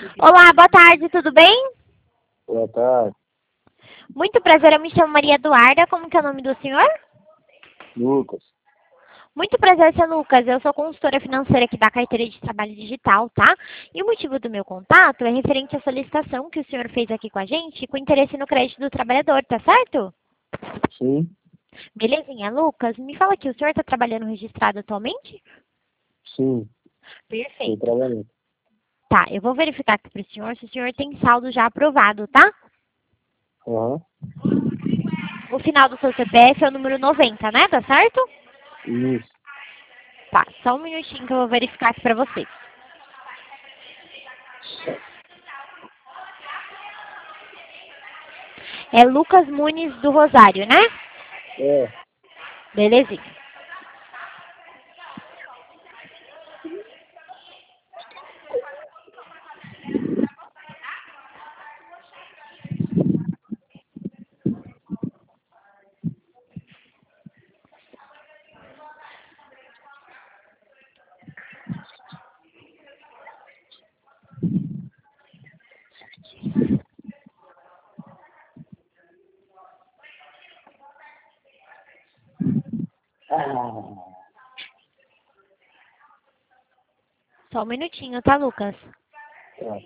Olá, boa tarde, tudo bem? Boa tarde, Muito prazer, eu me chamo Maria Eduarda, como que é o nome do senhor? Lucas. Muito prazer, seu Lucas, eu sou consultora financeira aqui da Carteira de Trabalho Digital, tá? E o motivo do meu contato é referente à solicitação que o senhor fez aqui com a gente, com interesse no crédito do trabalhador, tá certo? Sim, Belezinha, Lucas, me fala aqui, o senhor está trabalhando registrado atualmente? sim, estou Perfeito. trabalhando. Tá, eu vou verificar aqui para o senhor se o senhor tem saldo já aprovado, tá? Aham, O final do seu CPF é o número 90, né? Tá certo? isso. Tá, só um minutinho que eu vou verificar aqui pra você. É Lucas Muniz do Rosário, né? É, Belezinha. ah, Só um minutinho, tá, Lucas? tá.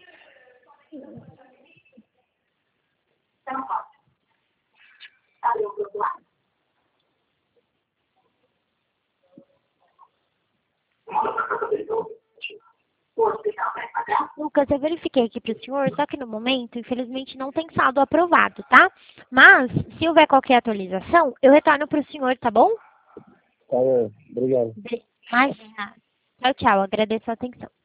Lucas, eu verifiquei aqui pro senhor, só que no momento, infelizmente, não tem saldo aprovado, tá? Mas, se houver qualquer atualização, eu retorno pro senhor, tá bom? Tá bom, obrigado. Imagina. Tchau, tchau. Agradeço a atenção.